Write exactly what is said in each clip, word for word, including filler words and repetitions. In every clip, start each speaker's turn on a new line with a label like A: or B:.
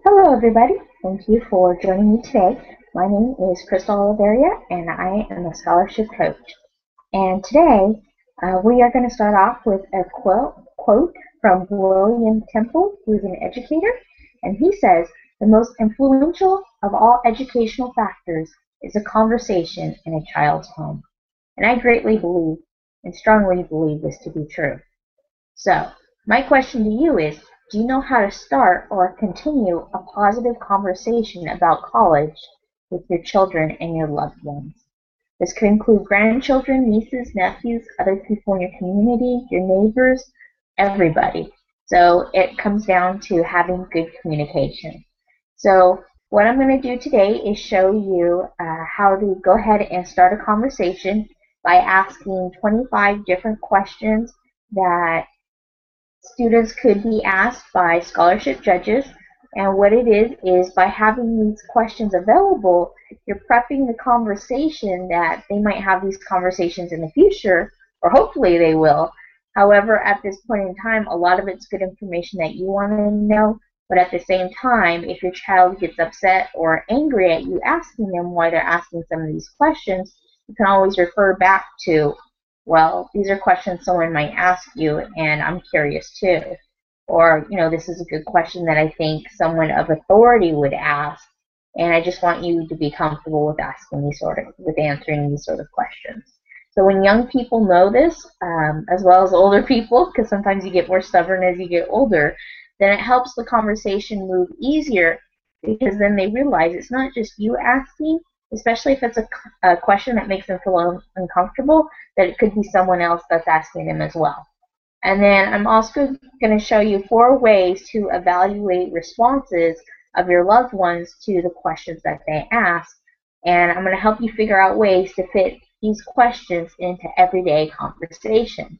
A: Hello, everybody. Thank you for joining me today. My name is Crystal Oliveria, and I am a scholarship coach. And today, uh, we are going to start off with a quote, quote from William Temple, who is an educator. And he says, "The most influential of all educational factors is a conversation in a child's home." And I greatly believe and strongly believe this to be true. So, my question to you is, do you know how to start or continue a positive conversation about college with your children and your loved ones? This could include grandchildren, nieces, nephews, other people in your community, your neighbors, everybody. So it comes down to having good communication. So what I'm going to do today is show you uh, how to go ahead and start a conversation by asking twenty-five different questions that students could be asked by scholarship judges. And what it is, is by having these questions available, you're prepping the conversation that they might have these conversations in the future, or hopefully they will. However, at this point in time, a lot of it's good information that you want to know, but at the same time, if your child gets upset or angry at you asking them why they're asking some of these questions, you can always refer back to, well, these are questions someone might ask you, and I'm curious too. Or, you know, this is a good question that I think someone of authority would ask, and I just want you to be comfortable with asking these sort of, with answering these sort of questions. So when young people know this, um, as well as older people, because sometimes you get more stubborn as you get older, then it helps the conversation move easier, because then they realize it's not just you asking, especially if it's a, a question that makes them feel uncomfortable, that it could be someone else that's asking them as well. And then I'm also going to show you four ways to evaluate responses of your loved ones to the questions that they ask. And I'm going to help you figure out ways to fit these questions into everyday conversations.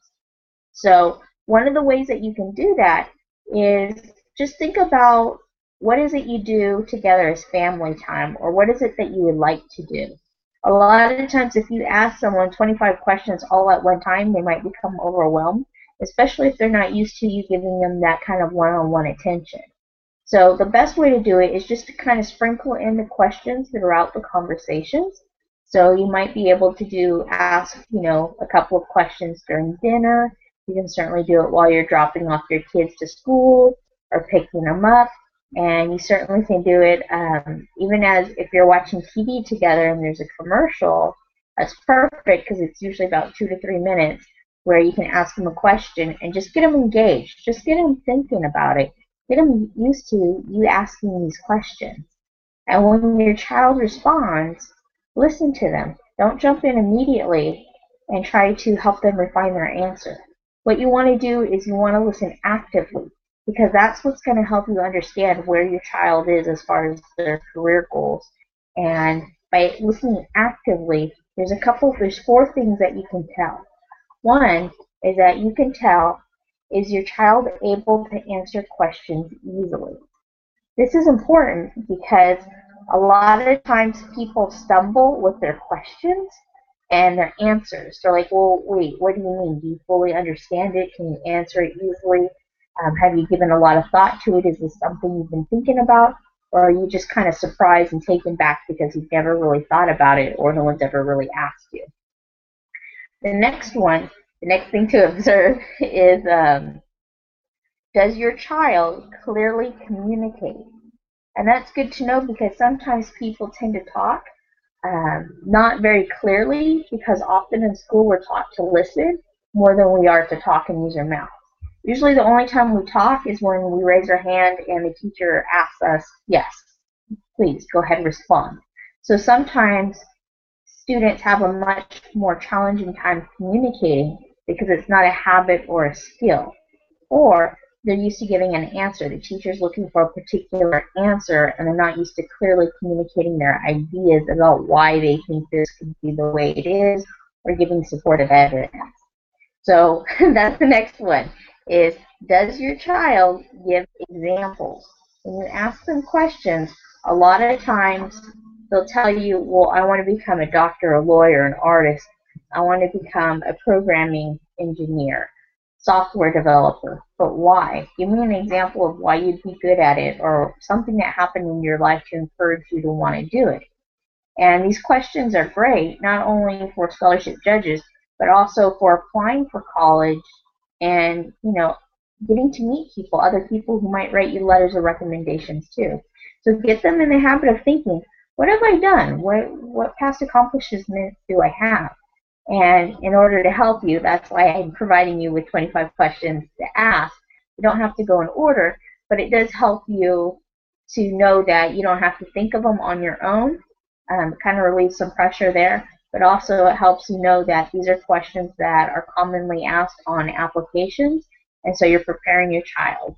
A: So one of the ways that you can do that is just think about, what is it you do together as family time, or what is it that you would like to do? A lot of times if you ask someone twenty-five questions all at one time, they might become overwhelmed, especially if they're not used to you giving them that kind of one-on-one attention. So the best way to do it is just to kind of sprinkle in the questions throughout the conversations. So you might be able to do ask, you know, a couple of questions during dinner. You can certainly do it while you're dropping off your kids to school or picking them up. And you certainly can do it um, even as if you're watching T V together and there's a commercial. That's perfect, because it's usually about two to three minutes where you can ask them a question and just get them engaged. Just get them thinking about it. Get them used to you asking these questions. And when your child responds, listen to them. Don't jump in immediately and try to help them refine their answer. What you want to do is you want to listen actively, because that's what's going to help you understand where your child is as far as their career goals. And by listening actively, there's a couple, there's four things that you can tell. One is that you can tell, is your child able to answer questions easily? This is important because a lot of times people stumble with their questions and their answers. They're like, well, wait, what do you mean? Do you fully understand it? Can you answer it easily? Um, have you given a lot of thought to it? Is this something you've been thinking about? Or are you just kind of surprised and taken back because you've never really thought about it, or no one's ever really asked you? The next one, the next thing to observe is, um, does your child clearly communicate? And that's good to know, because sometimes people tend to talk um, not very clearly, because often in school we're taught to listen more than we are to talk and use our mouth. Usually the only time we talk is when we raise our hand and the teacher asks us, yes, please go ahead and respond. So sometimes students have a much more challenging time communicating because it's not a habit or a skill. Or they're used to giving an answer. The teacher's looking for a particular answer, and they're not used to clearly communicating their ideas about why they think this could be the way it is, or giving supportive evidence. So that's the next one, is, does your child give examples? When you ask them questions, a lot of times they'll tell you, well, I want to become a doctor, a lawyer, an artist. I want to become a programming engineer. software developer, but why? Give me an example of why you'd be good at it, or something that happened in your life to encourage you to want to do it. And these questions are great, not only for scholarship judges, but also for applying for college and, you know, getting to meet people, other people who might write you letters of recommendations too. So get them in the habit of thinking, what have I done? What, what past accomplishments do I have? And in order to help you, that's why I'm providing you with twenty-five questions to ask. You don't have to go in order, but it does help you to know that you don't have to think of them on your own. Um, kind of relieves some pressure there, but also it helps you know that these are questions that are commonly asked on applications, and so you're preparing your child.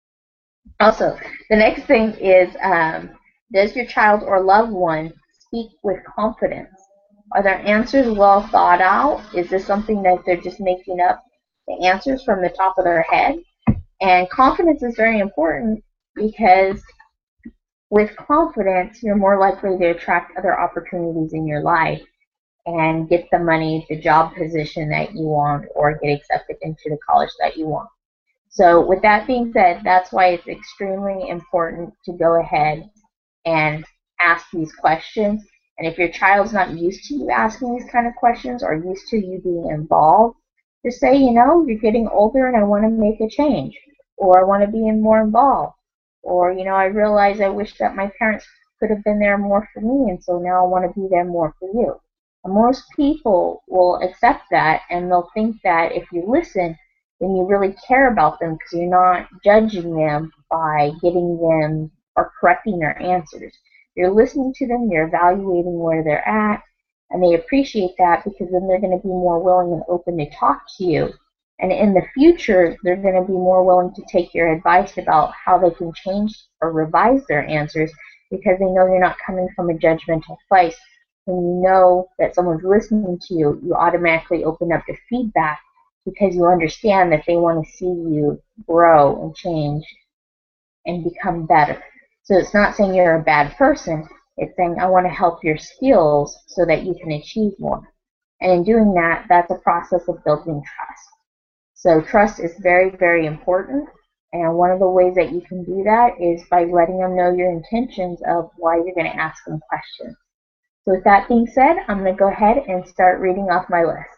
A: Also, the next thing is, um, does your child or loved one speak with confidence? Are their answers well thought out? Is this something that they're just making up the answers from the top of their head? And confidence is very important because with confidence, you're more likely to attract other opportunities in your life and get the money, the job position that you want, or get accepted into the college that you want. So with that being said, that's why it's extremely important to go ahead and ask these questions. And if your child's not used to you asking these kind of questions or used to you being involved, just say, you know, you're getting older and I want to make a change, or I want to be more involved, or, you know, I realize I wish that my parents could have been there more for me, and so now I want to be there more for you. And most people will accept that, and they'll think that if you listen, then you really care about them because you're not judging them by getting them or correcting their answers. You're listening to them, you're evaluating where they're at, and they appreciate that because then they're going to be more willing and open to talk to you. And in the future, they're going to be more willing to take your advice about how they can change or revise their answers because they know you're not coming from a judgmental place. When you know that someone's listening to you, you automatically open up to feedback because you understand that they want to see you grow and change and become better. So it's not saying you're a bad person. It's saying I want to help your skills so that you can achieve more. And in doing that, that's a process of building trust. So trust is very, very important. And one of the ways that you can do that is by letting them know your intentions of why you're going to ask them questions. So with that being said, I'm going to go ahead and start reading off my list.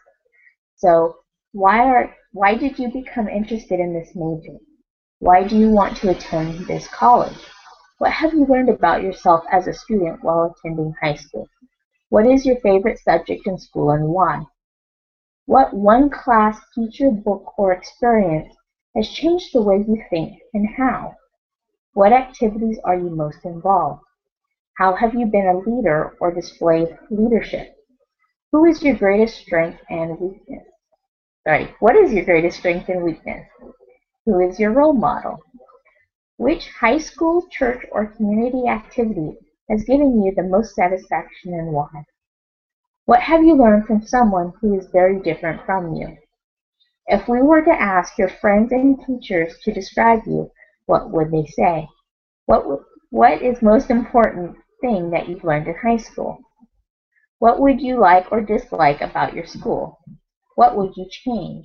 A: So why are why did you become interested in this major? Why do you want to attend this college? What have you learned about yourself as a student while attending high school? What is your favorite subject in school and why? What one class, teacher, book, or experience has changed the way you think and how? What activities are you most involved? How have you been a leader or displayed leadership? Who is your greatest strength and weakness? Sorry, what is your greatest strength and weakness? Who is your role model? Which high school, church, or community activity has given you the most satisfaction and why? What have you learned from someone who is very different from you? If we were to ask your friends and teachers to describe you, what would they say? What, what is most important thing that you've learned in high school? What would you like or dislike about your school? What would you change?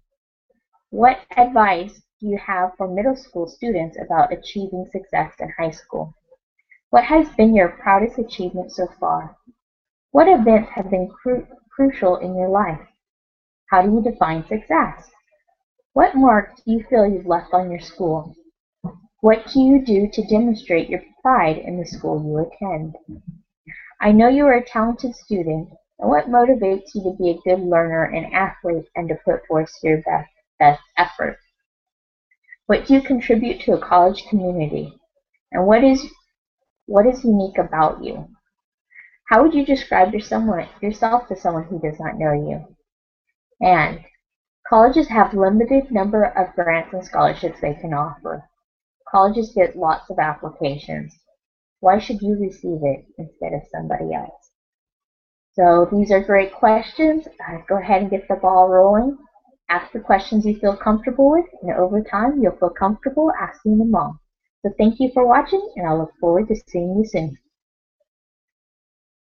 A: What advice do you have for middle school students about achieving success in high school? What has been your proudest achievement so far? What events have been cru crucial in your life? How do you define success? What mark do you feel you've left on your school? What do you do to demonstrate your pride in the school you attend? I know you are a talented student, and what motivates you to be a good learner and athlete and to put forth your best, best effort? What do you contribute to a college community? And what is, what is unique about you? How would you describe yourself to someone who does not know you? And colleges have limited number of grants and scholarships they can offer. Colleges get lots of applications. Why should you receive it instead of somebody else? So these are great questions. Uh, go ahead and get the ball rolling. Ask the questions you feel comfortable with, and over time you'll feel comfortable asking them all. So thank you for watching, and I look forward to seeing you soon.